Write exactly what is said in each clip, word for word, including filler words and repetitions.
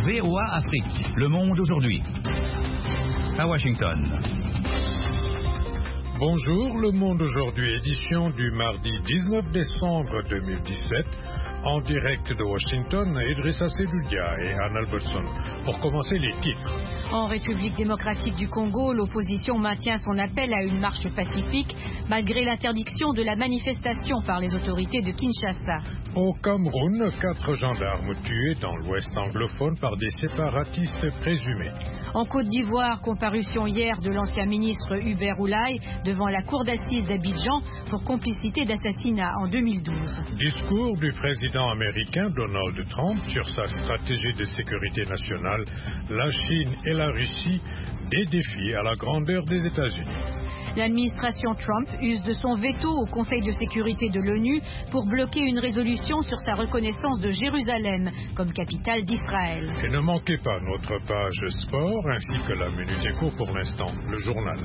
V O A Afrique, Le Monde aujourd'hui. À Washington. Bonjour, Le Monde aujourd'hui, édition du mardi dix-neuf décembre deux mille dix-sept. En direct de Washington, Idrissa Seloudia et Anne Albertson. Pour commencer, les titres. En République démocratique du Congo, l'opposition maintient son appel à une marche pacifique malgré l'interdiction de la manifestation par les autorités de Kinshasa. Au Cameroun, quatre gendarmes tués dans l'ouest anglophone par des séparatistes présumés. En Côte d'Ivoire, comparution hier de l'ancien ministre Hubert Oulaye devant la cour d'assises d'Abidjan pour complicité d'assassinat en deux mille douze. Discours du président américain Donald Trump sur sa stratégie de sécurité nationale, la Chine et la Russie, des défis à la grandeur des États-Unis. L'administration Trump use de son veto au Conseil de sécurité de l'ONU pour bloquer une résolution sur sa reconnaissance de Jérusalem comme capitale d'Israël. Et ne manquez pas notre page sport ainsi que la Minute Éco pour l'instant, le journal.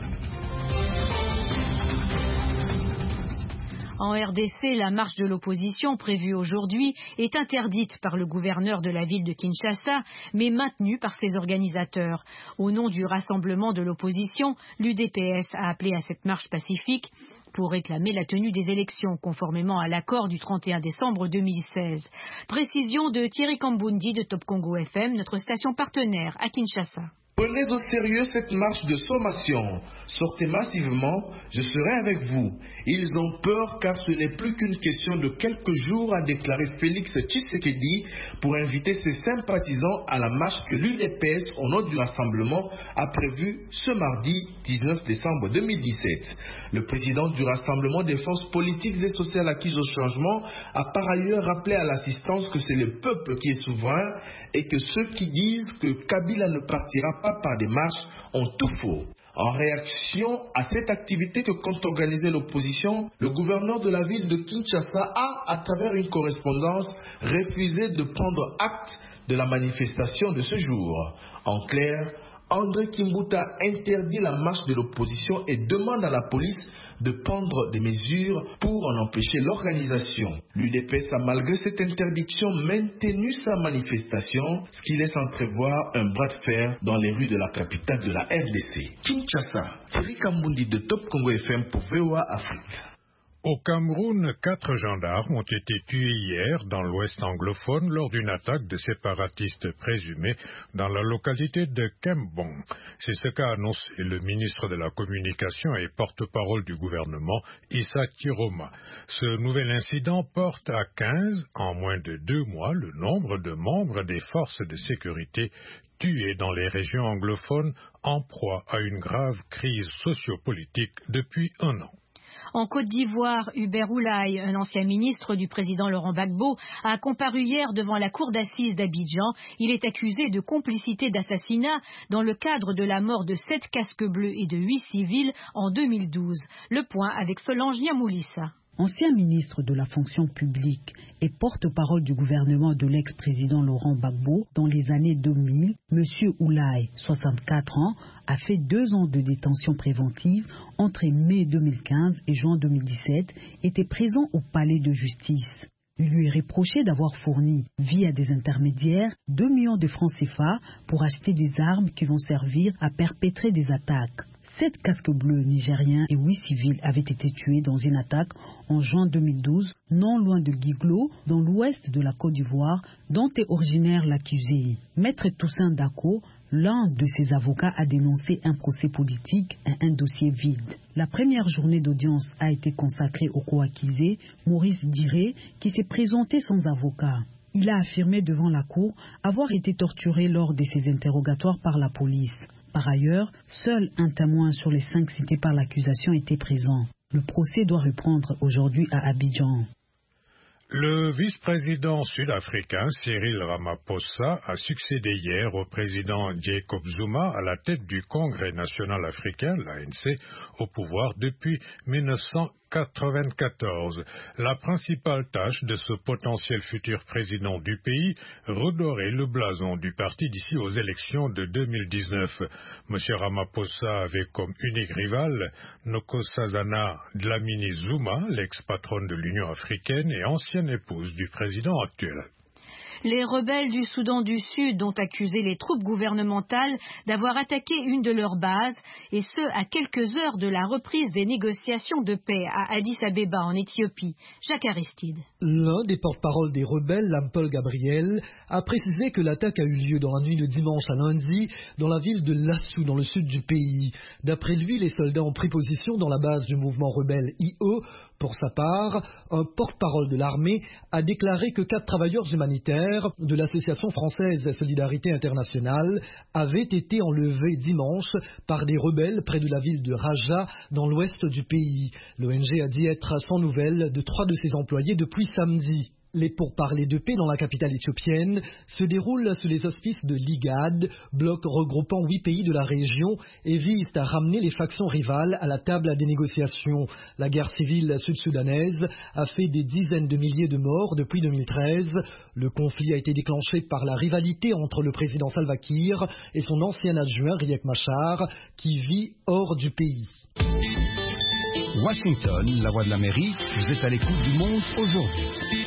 En R D C, la marche de l'opposition prévue aujourd'hui est interdite par le gouverneur de la ville de Kinshasa, mais maintenue par ses organisateurs. Au nom du rassemblement de l'opposition, l'U D P S a appelé à cette marche pacifique pour réclamer la tenue des élections conformément à l'accord du trente et un décembre deux mille seize. Précision de Thierry Kambundi de Top Congo F M, notre station partenaire à Kinshasa. Prenez au sérieux cette marche de sommation. Sortez massivement, je serai avec vous. Ils ont peur car ce n'est plus qu'une question de quelques jours, a déclaré Félix Tshisekedi pour inviter ses sympathisants à la marche que l'U D P S au nom du Rassemblement a prévue ce mardi dix-neuf décembre deux mille dix-sept. Le président du Rassemblement des forces politiques et sociales acquises au changement a par ailleurs rappelé à l'assistance que c'est le peuple qui est souverain et que ceux qui disent que Kabila ne partira pas par des marches ont tout faux. En réaction à cette activité que compte organiser l'opposition, le gouverneur de la ville de Kinshasa a, à travers une correspondance, refusé de prendre acte de la manifestation de ce jour. En clair, André Kimbuta interdit la marche de l'opposition et demande à la police de prendre des mesures pour en empêcher l'organisation. L'U D P S a malgré cette interdiction maintenu sa manifestation, ce qui laisse entrevoir un bras de fer dans les rues de la capitale de la R D C. Kinshasa, Thierry Kambundi de Top Congo F M pour V O A Afrique. Au Cameroun, quatre gendarmes ont été tués hier dans l'ouest anglophone lors d'une attaque de séparatistes présumés dans la localité de Kembong. C'est ce qu'a annoncé le ministre de la Communication et porte-parole du gouvernement, Issa Kiroma. Ce nouvel incident porte à quinze, en moins de deux mois, le nombre de membres des forces de sécurité tués dans les régions anglophones en proie à une grave crise sociopolitique depuis un an. En Côte d'Ivoire, Hubert Oulaye, un ancien ministre du président Laurent Gbagbo, a comparu hier devant la cour d'assises d'Abidjan. Il est accusé de complicité d'assassinat dans le cadre de la mort de sept casques bleus et de huit civils en deux mille douze. Le point avec Solange Niamoulissa. Ancien ministre de la fonction publique et porte-parole du gouvernement de l'ex-président Laurent Gbagbo dans les années deux mille, M. Oulaye, soixante-quatre ans, a fait deux ans de détention préventive entre mai deux mille quinze et juin deux mille dix-sept, était présent au palais de justice. Il lui est reproché d'avoir fourni, via des intermédiaires, deux millions de francs C F A pour acheter des armes qui vont servir à perpétrer des attaques. Sept casques bleus nigériens et huit civils avaient été tués dans une attaque en juin deux mille douze, non loin de Guiglo, dans l'ouest de la Côte d'Ivoire, dont est originaire l'accusé. Maître Toussaint Dako, l'un de ses avocats, a dénoncé un procès politique et un dossier vide. La première journée d'audience a été consacrée au co-accusé, Maurice Diré, qui s'est présenté sans avocat. Il a affirmé devant la cour avoir été torturé lors de ses interrogatoires par la police. Par ailleurs, seul un témoin sur les cinq cités par l'accusation était présent. Le procès doit reprendre aujourd'hui à Abidjan. Le vice-président sud-africain Cyril Ramaphosa a succédé hier au président Jacob Zuma à la tête du Congrès national africain, l'A N C, au pouvoir depuis mille neuf cent quatre-vingt-quatorze. La principale tâche de ce potentiel futur président du pays, redorer le blason du parti d'ici aux élections de deux mille dix-neuf. M. Ramaphosa avait comme unique rival Nkosazana Dlamini Zuma, l'ex-patronne de l'Union africaine et ancienne épouse du président actuel. Les rebelles du Soudan du Sud ont accusé les troupes gouvernementales d'avoir attaqué une de leurs bases, et ce, à quelques heures de la reprise des négociations de paix à Addis Abeba, en Éthiopie. Jacques Aristide. L'un des porte-parole des rebelles, Lampol Gabriel, a précisé que l'attaque a eu lieu dans la nuit de dimanche à lundi, dans la ville de Lassou, dans le sud du pays. D'après lui, les soldats ont pris position dans la base du mouvement rebelle I O. Pour sa part, un porte-parole de l'armée a déclaré que quatre travailleurs humanitaires de l'association française Solidarité Internationale avaient été enlevés dimanche par des rebelles près de la ville de Raja, dans l'ouest du pays. L'O N G a dit être sans nouvelles de trois de ses employés depuis samedi. Les pourparlers de paix dans la capitale éthiopienne se déroulent sous les auspices de l'I G A D, bloc regroupant huit pays de la région, et visent à ramener les factions rivales à la table des négociations. La guerre civile sud-soudanaise a fait des dizaines de milliers de morts depuis deux mille treize. Le conflit a été déclenché par la rivalité entre le président Salva Kiir et son ancien adjoint Riek Machar, qui vit hors du pays. Washington, la voix de l'Amérique, vous êtes à l'écoute du monde aujourd'hui.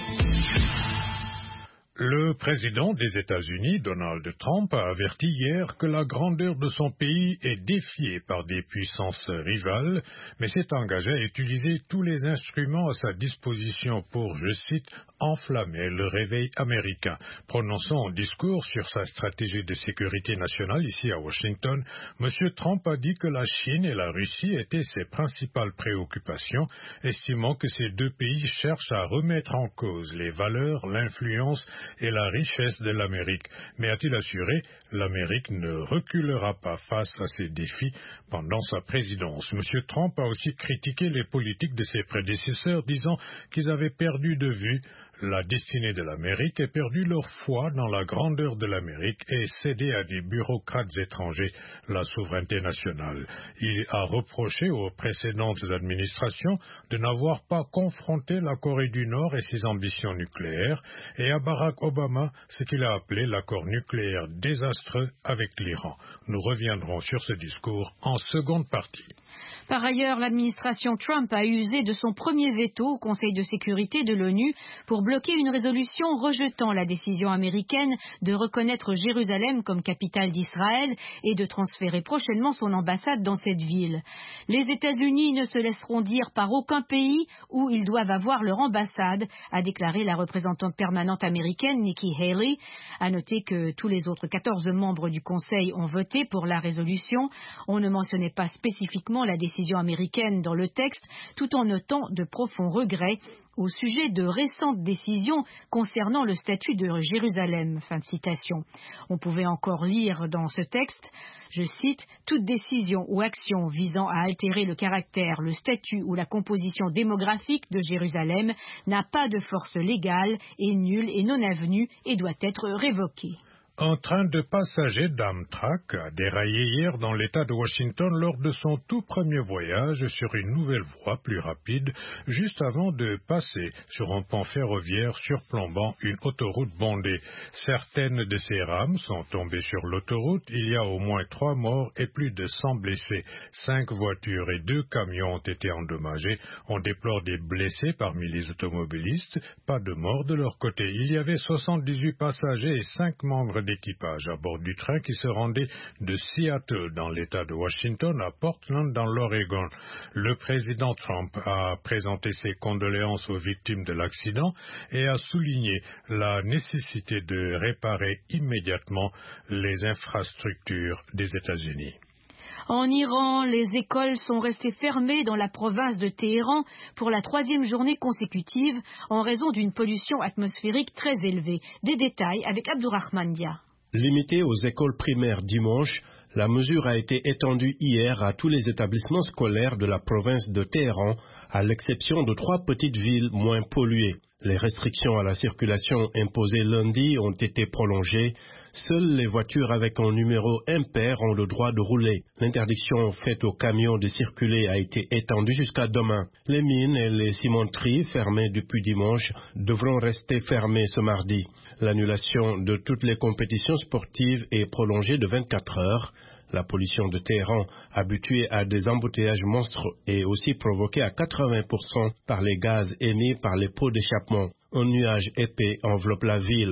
Le président des États-Unis, Donald Trump, a averti hier que la grandeur de son pays est défiée par des puissances rivales, mais s'est engagé à utiliser tous les instruments à sa disposition pour, je cite, enflammer le réveil américain. Prononçant un discours sur sa stratégie de sécurité nationale ici à Washington, M. Trump a dit que la Chine et la Russie étaient ses principales préoccupations, estimant que ces deux pays cherchent à remettre en cause les valeurs, l'influence et la richesse de l'Amérique. Mais a-t-il assuré, l'Amérique ne reculera pas face à ces défis pendant sa présidence. M. Trump a aussi critiqué les politiques de ses prédécesseurs, disant qu'ils avaient perdu de vue la destinée de l'Amérique et perdu leur foi dans la grandeur de l'Amérique et cédé à des bureaucrates étrangers la souveraineté nationale. Il a reproché aux précédentes administrations de n'avoir pas confronté la Corée du Nord et ses ambitions nucléaires, et à Barack Obama ce qu'il a appelé l'accord nucléaire désastreux avec l'Iran. Nous reviendrons sur ce discours en seconde partie. Par ailleurs, l'administration Trump a usé de son premier veto au Conseil de sécurité de l'ONU pour bloquer une résolution rejetant la décision américaine de reconnaître Jérusalem comme capitale d'Israël et de transférer prochainement son ambassade dans cette ville. Les États-Unis ne se laisseront dire par aucun pays où ils doivent avoir leur ambassade, a déclaré la représentante permanente américaine Nikki Haley. À noter que tous les autres quatorze membres du Conseil ont voté pour la résolution. On ne mentionnait pas spécifiquement la décision américaine dans le texte, tout en notant de profonds regrets au sujet de récentes décisions concernant le statut de Jérusalem. Fin de citation. On pouvait encore lire dans ce texte, je cite, « Toute décision ou action visant à altérer le caractère, le statut ou la composition démographique de Jérusalem n'a pas de force légale, est nulle et non avenue et doit être révoquée. » Un train de passagers d'Amtrak a déraillé hier dans l'État de Washington lors de son tout premier voyage sur une nouvelle voie plus rapide, juste avant de passer sur un pont ferroviaire surplombant une autoroute bondée. Certaines de ces rames sont tombées sur l'autoroute. Il y a au moins trois morts et plus de cent blessés. Cinq voitures et deux camions ont été endommagés. On déplore des blessés parmi les automobilistes. Pas de morts de leur côté. Il y avait soixante-dix-huit passagers et cinq membres d'équipage à bord du train qui se rendait de Seattle dans l'État de Washington à Portland dans l'Oregon. Le président Trump a présenté ses condoléances aux victimes de l'accident et a souligné la nécessité de réparer immédiatement les infrastructures des États-Unis. En Iran, les écoles sont restées fermées dans la province de Téhéran pour la troisième journée consécutive en raison d'une pollution atmosphérique très élevée. Des détails avec Abdourahmane Dia. Limitée aux écoles primaires dimanche, la mesure a été étendue hier à tous les établissements scolaires de la province de Téhéran, à l'exception de trois petites villes moins polluées. Les restrictions à la circulation imposées lundi ont été prolongées. Seules les voitures avec un numéro impair ont le droit de rouler. L'interdiction faite aux camions de circuler a été étendue jusqu'à demain. Les mines et les cimenteries fermées depuis dimanche devront rester fermées ce mardi. L'annulation de toutes les compétitions sportives est prolongée de vingt-quatre heures. La pollution de Téhéran, habituée à des embouteillages monstres, est aussi provoquée à quatre-vingts pour cent par les gaz émis par les pots d'échappement. Un nuage épais enveloppe la ville.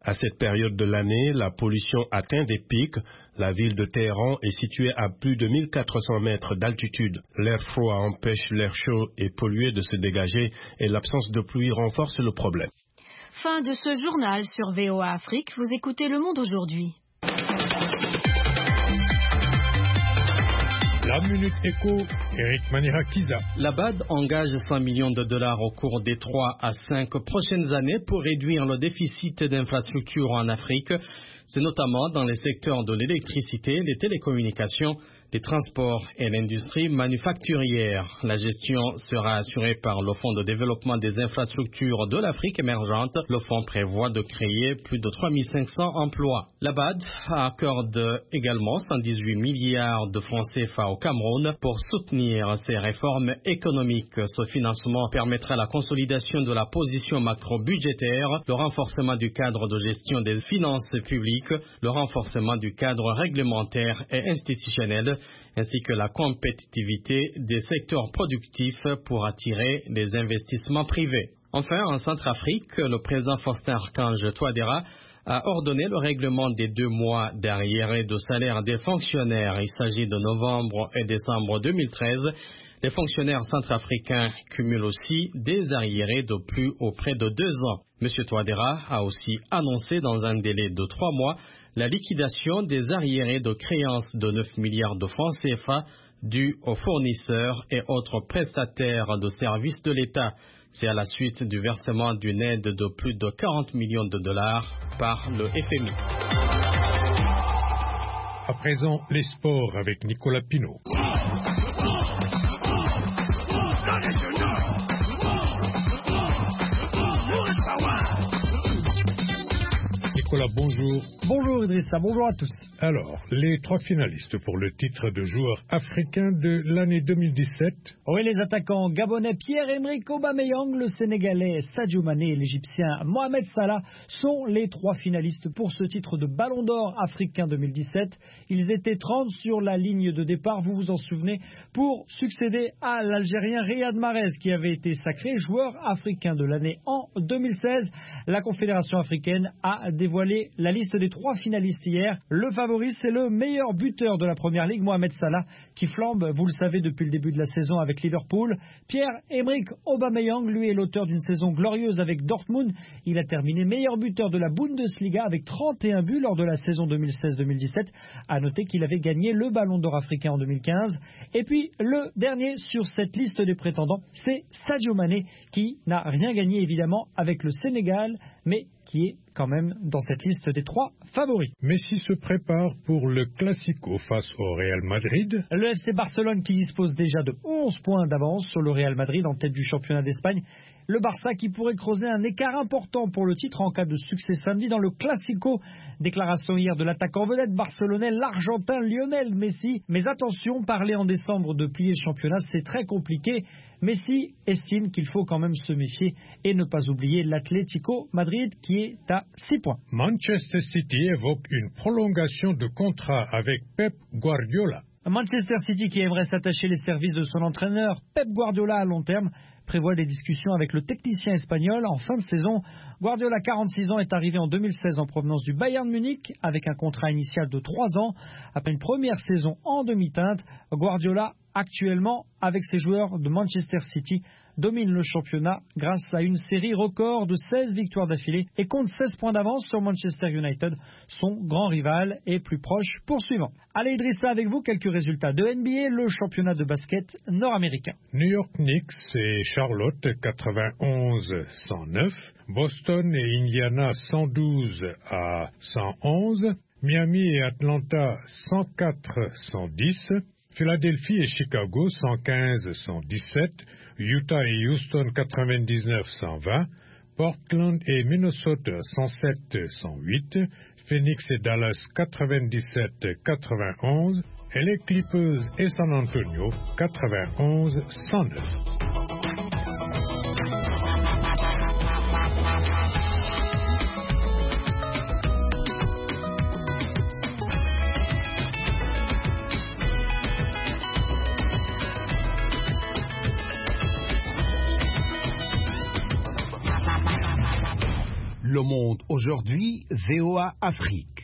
À cette période de l'année, la pollution atteint des pics. La ville de Téhéran est située à plus de mille quatre cents mètres d'altitude. L'air froid empêche l'air chaud et pollué de se dégager et l'absence de pluie renforce le problème. Fin de ce journal sur V O A Afrique. Vous écoutez Le Monde aujourd'hui. La Minute Éco, Eric Manirakiza. La B A D engage cent millions de dollars au cours des trois à cinq prochaines années pour réduire le déficit d'infrastructures en Afrique. C'est notamment dans les secteurs de l'électricité, les télécommunications, les transports et l'industrie manufacturière. La gestion sera assurée par le Fonds de développement des infrastructures de l'Afrique émergente. Le fonds prévoit de créer plus de trois mille cinq cents emplois. La B A D accorde également cent dix-huit milliards de francs C F A au Cameroun pour soutenir ces réformes économiques. Ce financement permettra la consolidation de la position macro-budgétaire, le renforcement du cadre de gestion des finances publiques, le renforcement du cadre réglementaire et institutionnel, ainsi que la compétitivité des secteurs productifs pour attirer les investissements privés. Enfin, en Centrafrique, le président Faustin-Archange Touadéra a ordonné le règlement des deux mois d'arriérés de salaire des fonctionnaires. Il s'agit de novembre et décembre deux mille treize. Les fonctionnaires centrafricains cumulent aussi des arriérés de plus auprès de deux ans. M. Touadéra a aussi annoncé dans un délai de trois mois la liquidation des arriérés de créances de neuf milliards de francs C F A dus aux fournisseurs et autres prestataires de services de l'État. C'est à la suite du versement d'une aide de plus de quarante millions de dollars par le F M I. À présent, les sports avec Nicolas Pinault. Nicolas, bonjour. Bonjour Idrissa, bonjour à tous. Alors, les trois finalistes pour le titre de joueur africain de l'année deux mille dix-sept. Oui, les attaquants gabonais Pierre-Emerick Aubameyang, le sénégalais Sadio Mané et l'égyptien Mohamed Salah sont les trois finalistes pour ce titre de Ballon d'Or africain deux mille dix-sept. Ils étaient trente sur la ligne de départ, vous vous en souvenez, pour succéder à l'Algérien Riyad Mahrez qui avait été sacré joueur africain de l'année en deux mille seize. La Confédération africaine a dévoilé la liste des trois finalistes hier. Le favori, c'est le meilleur buteur de la Première Ligue, Mohamed Salah, qui flambe, vous le savez, depuis le début de la saison avec Liverpool. Pierre-Emerick Aubameyang, lui, est l'auteur d'une saison glorieuse avec Dortmund. Il a terminé meilleur buteur de la Bundesliga avec trente et un buts lors de la saison deux mille seize deux mille dix-sept. À noter qu'il avait gagné le Ballon d'Or africain en deux mille quinze. Et puis, le dernier sur cette liste des prétendants, c'est Sadio Mané, qui n'a rien gagné, évidemment, avec le Sénégal, mais qui est quand même dans cette liste des trois favoris. Messi se prépare pour le Classico face au Real Madrid. Le F C Barcelone qui dispose déjà de onze points d'avance sur le Real Madrid en tête du championnat d'Espagne. Le Barça qui pourrait creuser un écart important pour le titre en cas de succès samedi dans le Classico. Déclaration hier de l'attaquant vedette barcelonais, l'Argentin Lionel Messi. Mais attention, parler en décembre de plier le championnat, c'est très compliqué. Messi estime qu'il faut quand même se méfier et ne pas oublier l'Atlético Madrid qui est à six points. Manchester City évoque une prolongation de contrat avec Pep Guardiola. Manchester City qui aimerait s'attacher les services de son entraîneur Pep Guardiola à long terme prévoit des discussions avec le technicien espagnol en fin de saison. Guardiola, quarante-six ans, est arrivé en deux mille seize en provenance du Bayern Munich avec un contrat initial de trois ans. Après une première saison en demi-teinte, Guardiola, actuellement, avec ses joueurs de Manchester City, domine le championnat grâce à une série record de seize victoires d'affilée et compte seize points d'avance sur Manchester United, son grand rival et plus proche poursuivant. Allez Idrissa, avec vous quelques résultats de N B A, le championnat de basket nord-américain. New York Knicks et Charlotte quatre-vingt-onze à cent neuf, Boston et Indiana cent douze à cent onze, Miami et Atlanta cent quatre à cent dix, Philadelphie et Chicago cent quinze à cent dix-sept, Utah et Houston quatre-vingt-dix-neuf à cent vingt, Portland et Minnesota cent sept à cent huit, Phoenix et Dallas quatre-vingt-dix-sept à quatre-vingt-onze, et les Clippers et San Antonio quatre-vingt-onze à cent neuf. Le Monde aujourd'hui, V O A Afrique.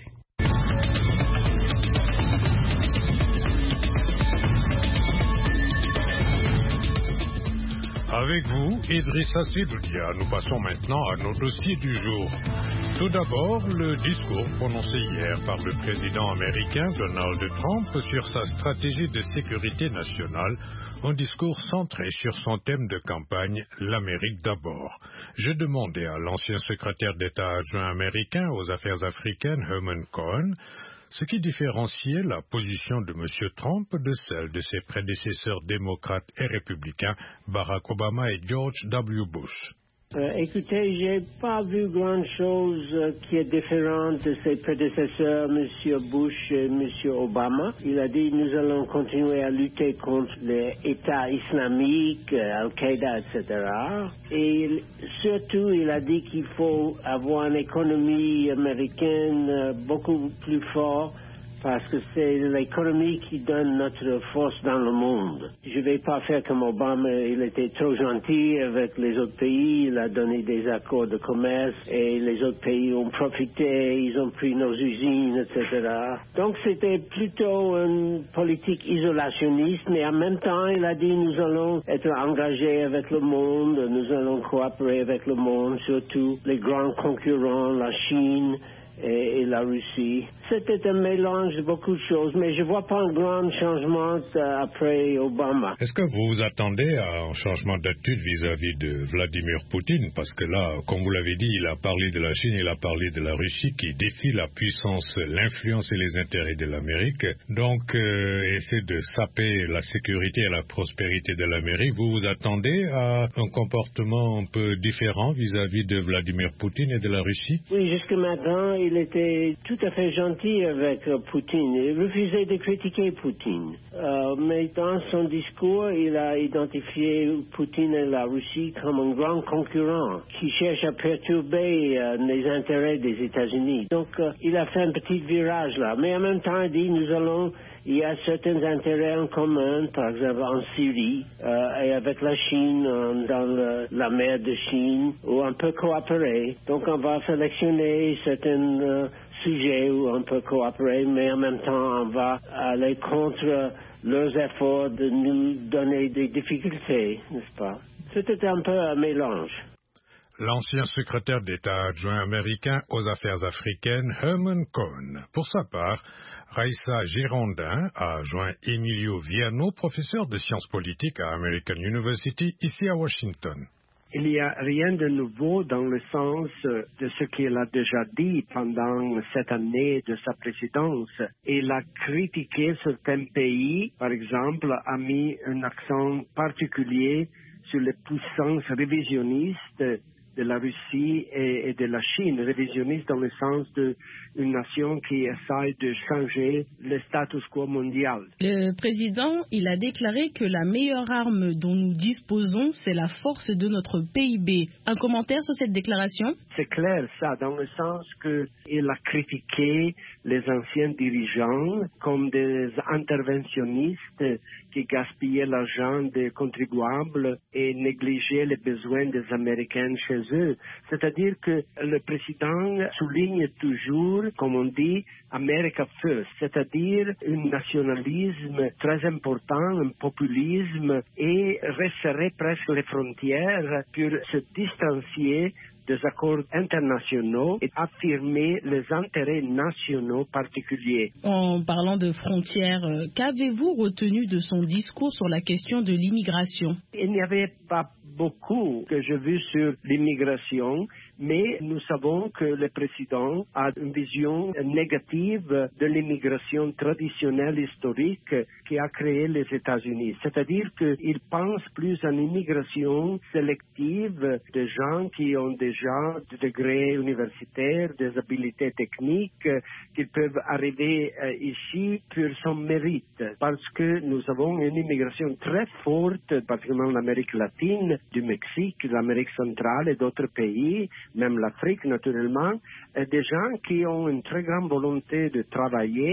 Avec vous, Idrissa Sidoudia, nous passons maintenant à nos dossiers du jour. Tout d'abord, le discours prononcé hier par le président américain Donald Trump sur sa stratégie de sécurité nationale, un discours centré sur son thème de campagne, l'Amérique d'abord. Je demandais à l'ancien secrétaire d'État adjoint américain aux affaires africaines, Herman Cohen, ce qui différenciait la position de M. Trump de celle de ses prédécesseurs démocrates et républicains, Barack Obama et George W. Bush. Euh, écoutez, j'ai pas vu grand chose euh, qui est différent de ses prédécesseurs, M. Bush et M. Obama. Il a dit nous allons continuer à lutter contre l'État islamique, euh, Al-Qaïda, et cetera. Et il, surtout, il a dit qu'il faut avoir une économie américaine euh, beaucoup plus forte, parce que c'est l'économie qui donne notre force dans le monde. Je ne vais pas faire comme Obama, il était trop gentil avec les autres pays, il a donné des accords de commerce et les autres pays ont profité, ils ont pris nos usines, et cetera. Donc c'était plutôt une politique isolationniste, mais en même temps, il a dit nous allons être engagés avec le monde, nous allons coopérer avec le monde, surtout les grands concurrents, la Chine et, et la Russie. C'était un mélange de beaucoup de choses, mais je ne vois pas un grand changement après Obama. Est-ce que vous vous attendez à un changement d'attitude vis-à-vis de Vladimir Poutine? Parce que là, comme vous l'avez dit, il a parlé de la Chine, il a parlé de la Russie qui défie la puissance, l'influence et les intérêts de l'Amérique. Donc, euh, essaie de saper la sécurité et la prospérité de l'Amérique. Vous vous attendez à un comportement un peu différent vis-à-vis de Vladimir Poutine et de la Russie? Oui, jusqu'à maintenant, il était tout à fait gentil avec euh, Poutine. Il refusait de critiquer Poutine. Euh, mais dans son discours, il a identifié Poutine et la Russie comme un grand concurrent qui cherche à perturber euh, les intérêts des États-Unis. Donc, euh, il a fait un petit virage là. Mais en même temps, il dit, nous allons... Il y a certains intérêts en commun, par exemple en Syrie euh, et avec la Chine, euh, dans le, la mer de Chine, où on peut coopérer. Donc on va sélectionner certains euh, sujets où on peut coopérer, mais en même temps on va aller contre leurs efforts de nous donner des difficultés, n'est-ce pas? C'était un peu un mélange. L'ancien secrétaire d'État adjoint américain aux affaires africaines, Herman Cohen. Pour sa part, Raissa Girondin a joint Emilio Viano, professeur de sciences politiques à American University, ici à Washington. Il n'y a rien de nouveau dans le sens de ce qu'il a déjà dit pendant cette année de sa présidence. Il a critiqué certains pays, par exemple, a mis un accent particulier sur les puissances révisionnistes de la Russie et, et de la Chine, révisionniste dans le sens d'une nation qui essaie de changer le status quo mondial. Le président, il a déclaré que la meilleure arme dont nous disposons, c'est la force de notre P I B. Un commentaire sur cette déclaration? C'est clair ça, dans le sens qu'il a critiqué les anciens dirigeants comme des interventionnistes qui gaspillaient l'argent des contribuables et négligeaient les besoins des Américains chez eux. C'est-à-dire que le président souligne toujours, comme on dit, America First, c'est-à-dire un nationalisme très important, un populisme, et resserrer presque les frontières pour se distancier des accords internationaux et affirmer les intérêts nationaux particuliers. En parlant de frontières, qu'avez-vous retenu de son discours sur la question de l'immigration? Il n'y avait pas beaucoup que j'ai vu sur l'immigration, mais nous savons que le président a une vision négative de l'immigration traditionnelle historique qui a créé les États-Unis. C'est-à-dire qu'il pense plus à une immigration sélective de gens qui ont déjà des degrés universitaires, des habiletés techniques, qui peuvent arriver euh, ici pour son mérite. Parce que nous avons une immigration très forte, particulièrement l'Amérique latine, du Mexique, l'Amérique centrale et d'autres pays, même l'Afrique naturellement, des gens qui ont une très grande volonté de travailler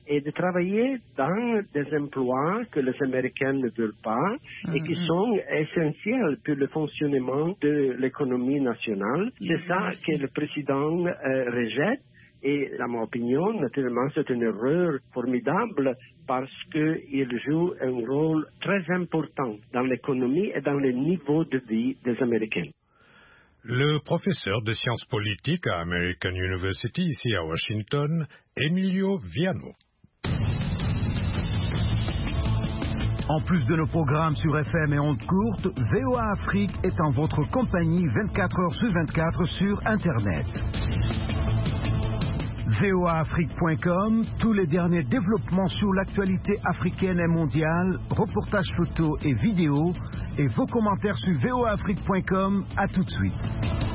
et de travailler dans des emplois que les Américains ne veulent pas et qui sont essentiels pour le fonctionnement de l'économie nationale. C'est ça que le président euh, rejette. Et, à mon opinion, naturellement, c'est une erreur formidable parce qu'il joue un rôle très important dans l'économie et dans le niveau de vie des Américains. Le professeur de sciences politiques à American University, ici à Washington, Emilio Viano. En plus de nos programmes sur F M et ondes courtes, V O A Afrique est en votre compagnie vingt-quatre heures sur vingt-quatre sur Internet. V O A Afrique point com, tous les derniers développements sur l'actualité africaine et mondiale, reportages photos et vidéos, et vos commentaires sur V O A Afrique point com. À tout de suite.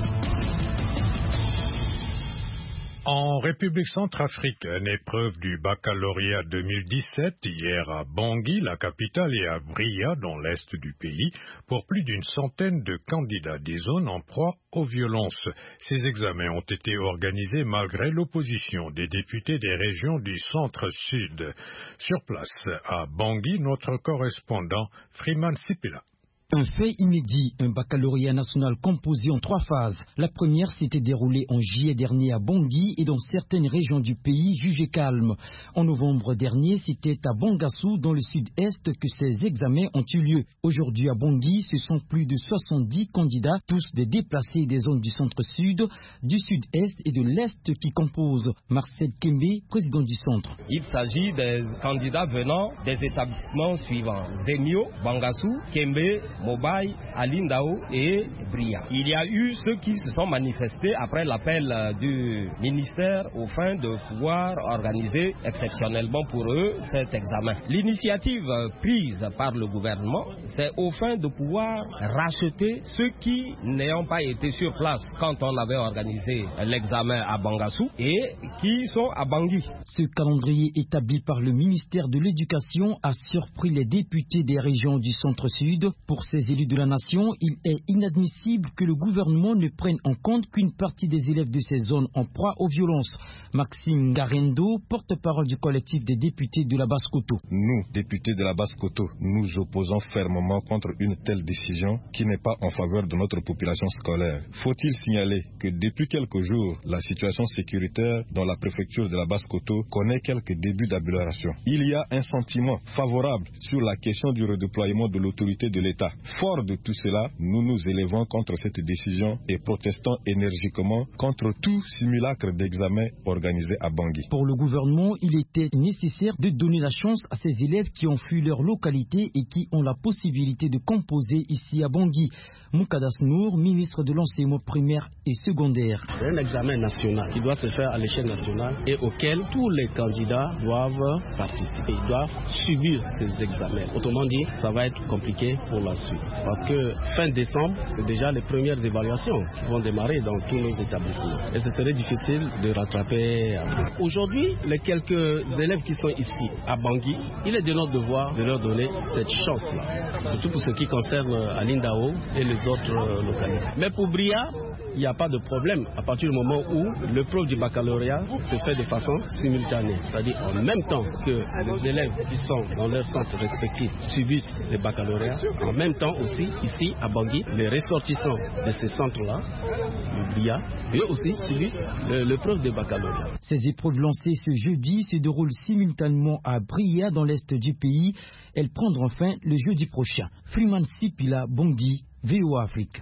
En République centrafricaine, épreuve du baccalauréat deux mille dix-sept, hier à Bangui, la capitale, et à Bria, dans l'est du pays, pour plus d'une centaine de candidats des zones en proie aux violences. Ces examens ont été organisés malgré l'opposition des députés des régions du centre-sud. Sur place, à Bangui, notre correspondant Freeman Sipila. Un fait inédit, un baccalauréat national composé en trois phases. La première s'était déroulée en juillet dernier à Bangui et dans certaines régions du pays jugées calmes. En novembre dernier, c'était à Bangassou, dans le sud-est, que ces examens ont eu lieu. Aujourd'hui à Bangui, ce sont plus de soixante-dix candidats, tous des déplacés des zones du centre-sud, du sud-est et de l'est qui composent. Marcel Kembe, président du centre. Il s'agit des candidats venant des établissements suivants: Zemio, Bangassou, Kembe, Mobaye, Alindao et Bria. Il y a eu ceux qui se sont manifestés après l'appel du ministère aux fins de pouvoir organiser exceptionnellement pour eux cet examen. L'initiative prise par le gouvernement, c'est aux fins de pouvoir racheter ceux qui n'ayant pas été sur place quand on avait organisé l'examen à Bangassou et qui sont à Bangui. Ce calendrier établi par le ministère de l'Éducation a surpris les députés des régions du centre-sud. Pour ces élus de la nation, il est inadmissible que le gouvernement ne prenne en compte qu'une partie des élèves de ces zones en proie aux violences. Maxime Garendo, porte-parole du collectif des députés de la Basse-Koto. Nous, députés de la Basse-Koto, nous opposons fermement contre une telle décision qui n'est pas en faveur de notre population scolaire. Faut-il signaler que depuis quelques jours, la situation sécuritaire dans la préfecture de la Basse-Koto connaît quelques débuts d'amélioration. Il y a un sentiment favorable sur la question du redéploiement de l'autorité de l'État. Fort de tout cela, nous nous élevons contre cette décision et protestons énergiquement contre tout simulacre d'examen organisé à Bangui. Pour le gouvernement, il était nécessaire de donner la chance à ces élèves qui ont fui leur localité et qui ont la possibilité de composer ici à Bangui. Moukadas Nour, ministre de l'enseignement primaire et secondaire. C'est un examen national qui doit se faire à l'échelle nationale et auquel tous les candidats doivent participer, ils doivent subir ces examens. Autrement dit, ça va être compliqué pour la suite. Parce que fin décembre, c'est déjà les premières évaluations qui vont démarrer dans tous nos établissements. Et ce serait difficile de rattraper. Aujourd'hui, les quelques élèves qui sont ici à Bangui, il est de notre devoir de leur donner cette chance-là. Surtout pour ce qui concerne Alindao et les autres localités. Mais pour Bria, il n'y a pas de problème à partir du moment où l'épreuve du baccalauréat se fait de façon simultanée. C'est-à-dire en même temps que les élèves qui sont dans leurs centres respectifs subissent le baccalauréat, en même temps aussi, ici à Bangui, les ressortissants de ces centres-là, le B I A, eux aussi subissent l'épreuve de baccalauréat. Ces épreuves lancées ce jeudi se déroulent simultanément à Bria dans l'est du pays. Elles prendront fin le jeudi prochain. Freeman Sipila, Bangui, V O A Afrique.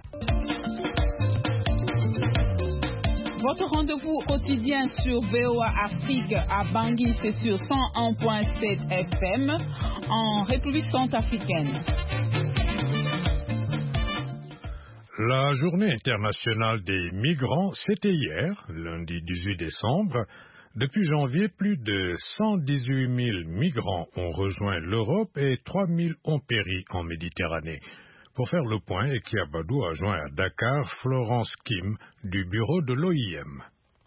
Votre rendez-vous quotidien sur V O A Afrique à Bangui, c'est sur cent un point sept F M en République centrafricaine. La journée internationale des migrants, c'était hier, lundi dix-huit décembre. Depuis janvier, plus de cent dix-huit mille migrants ont rejoint l'Europe et trois mille ont péri en Méditerranée. Pour faire le point, Ekiabadou a joint à Dakar Florence Kim du bureau de l'O I M.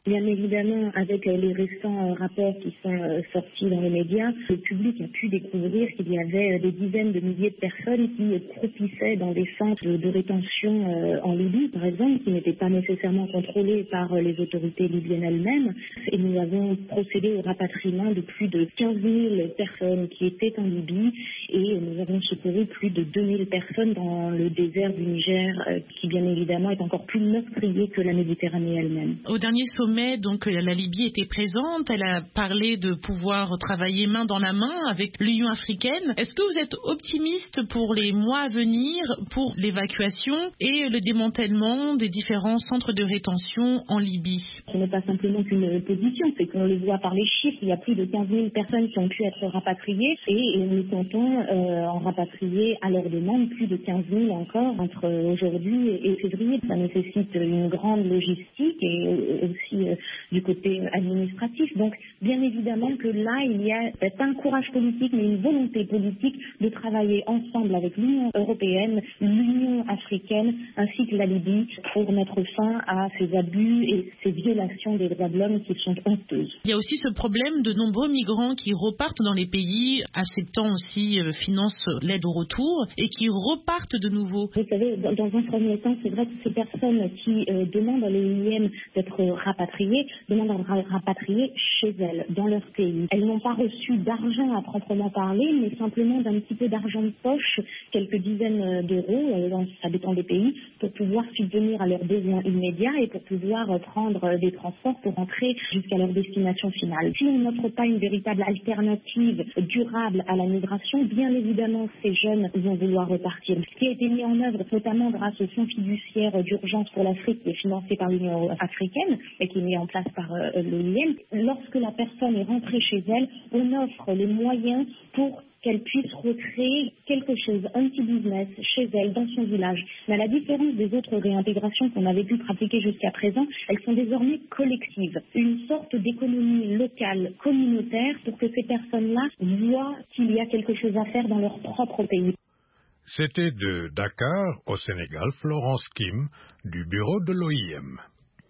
Bien évidemment, avec les récents rapports qui sont sortis dans les médias, le public a pu découvrir qu'il y avait des dizaines de milliers de personnes qui croupissaient dans des centres de rétention en Libye, par exemple, qui n'étaient pas nécessairement contrôlés par les autorités libyennes elles-mêmes. Et nous avons procédé au rapatriement de plus de quinze mille personnes qui étaient en Libye et nous avons secouru plus de deux mille personnes dans le désert du Niger, qui bien évidemment est encore plus meurtrier que la Méditerranée elle-même. Au dernier sommet, donc, la Libye était présente. Elle a parlé de pouvoir travailler main dans la main avec l'Union africaine. Est-ce que vous êtes optimiste pour les mois à venir pour l'évacuation et le démantèlement des différents centres de rétention en Libye? Ce n'est pas simplement qu'une position, c'est qu'on le voit par les chiffres. Il y a plus de quinze mille personnes qui ont pu être rapatriées et nous comptons euh, en rapatrier à leur demande plus de quinze mille encore entre aujourd'hui et février. Ça nécessite une grande logistique et aussi euh, du côté administratif. Donc, bien évidemment que là, il y a pas un courage politique, mais une volonté politique de travailler ensemble avec l'Union européenne, l'Union africaine, ainsi que la Libye, pour mettre fin à ces abus et ces violations des droits de l'homme qui sont honteuses. Il y a aussi ce problème de nombreux migrants qui repartent dans les pays, acceptant aussi euh, finance l'aide au retour, et qui repartent de nouveau. Vous savez, dans, dans un premier temps, c'est vrai que ces personnes qui euh, demandent à l'O I M d'être rapatriées, demandent à être rapatriées chez elles, dans leur pays. Elles n'ont pas reçu d'argent à proprement parler, mais simplement d'un petit peu d'argent de poche, quelques dizaines d'euros, euh, ça dépend des pays, pour pouvoir subvenir à leurs besoins immédiats et pour pouvoir euh, prendre des transports pour rentrer jusqu'à leur destination finale. Si on n'offre pas une véritable alternative durable à la migration, bien évidemment, ces jeunes vont vouloir repartir. Ce qui a été mis en œuvre, notamment grâce au Fonds fiduciaire d'urgence pour l'Afrique, qui est financé par l'Union africaine et qui est mis en place par euh, l'O I M, lorsque la personne est rentrée chez elle, on offre les moyens pour qu'elle puisse recréer quelque chose, un petit business chez elle, dans son village. Mais à la différence des autres réintégrations qu'on avait pu pratiquer jusqu'à présent, elles sont désormais collectives. Une sorte d'économie locale, communautaire, pour que ces personnes-là voient qu'il y a quelque chose à faire dans leur propre pays. C'était de Dakar, au Sénégal, Florence Kim, du bureau de l'O I M.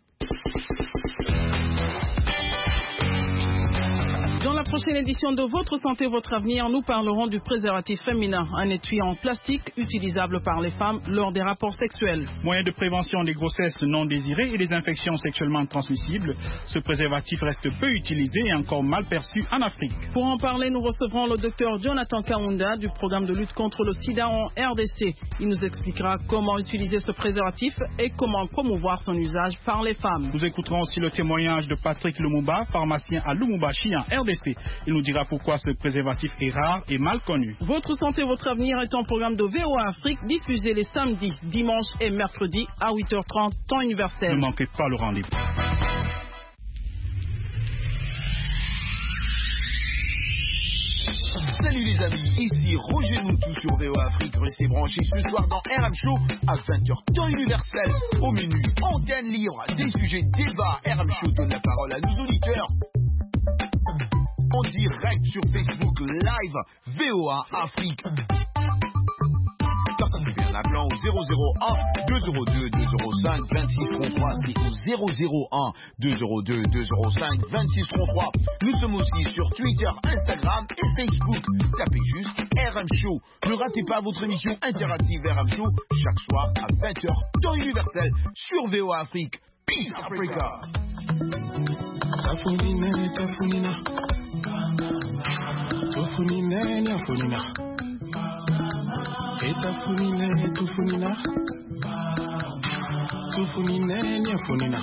Dans la prochaine édition de Votre Santé, Votre Avenir, nous parlerons du préservatif féminin, un étui en plastique utilisable par les femmes lors des rapports sexuels. Moyen de prévention des grossesses non désirées et des infections sexuellement transmissibles, ce préservatif reste peu utilisé et encore mal perçu en Afrique. Pour en parler, nous recevrons le docteur Jonathan Kaunda du programme de lutte contre le sida en R D C. Il nous expliquera comment utiliser ce préservatif et comment promouvoir son usage par les femmes. Nous écouterons aussi le témoignage de Patrick Lumumba, pharmacien à Lumumbashi en R D C. Il nous dira pourquoi ce préservatif est rare et mal connu. Votre santé, votre avenir est un programme de V O A Afrique diffusé les samedis, dimanches et mercredis à huit heures trente, temps universel. Ne manquez pas le rendez-vous. Salut les amis, ici Roger Moutou sur V O A Afrique. Restez branchés ce soir dans R M Show à vingt heures temps universel. Au menu, antenne libre, des sujets débats. R M Show donne la parole à nos auditeurs en direct sur Facebook Live V O A Afrique. Participez en appelant au zéro zéro un deux zéro deux deux zéro cinq vingt-six trente-trois. C'est au zéro zéro un deux zéro deux deux zéro cinq vingt-six trente-trois. Nous sommes aussi sur Twitter, Instagram et Facebook. Tapez juste R M Show. Ne ratez pas votre émission interactive R M Show chaque soir à vingt heures temps universel sur V O A Afrique. Peace Africa. Tafunina, tafunina, tufunina, nyafunina, etafunina, tufunina, tufunina, nyafunina.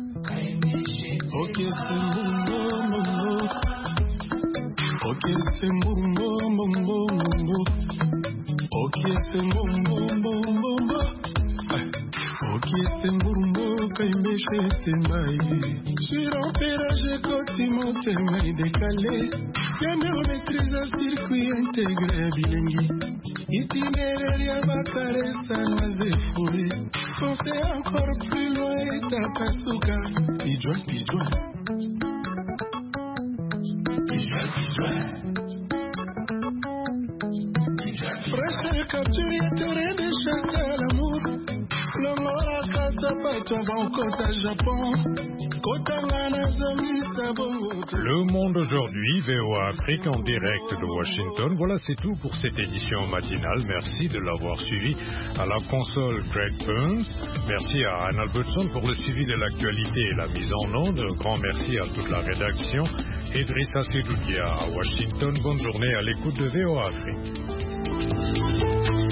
Okay, sembo, mombo, okay, sembo, mombo, mombo, okay, sembo, mombo, mombo, okay, sembo, mombo, kaimeshe semai. Sur opéra, j'ai côté mon thème décalé. Yamé on maîtrise un circuit intégré bilingue. Itinéraire Yabakare, Sanazé Fouré. Foncez encore plus loin et Tapasuka. Pigeon, pigeon. Pigeon, pigeon. Fraîche capturée, terrain de chasse à l'amour. L'homme à casa, pas toi, va au côte à Japon. Le Monde aujourd'hui, V O A Afrique en direct de Washington. Voilà, c'est tout pour cette édition matinale. Merci de l'avoir suivi. À la console, Greg Burns. Merci à Anne Albertson pour le suivi de l'actualité et la mise en onde. Un grand merci à toute la rédaction. Idrissa Sedoudia à Washington. Bonne journée à l'écoute de V O A Afrique.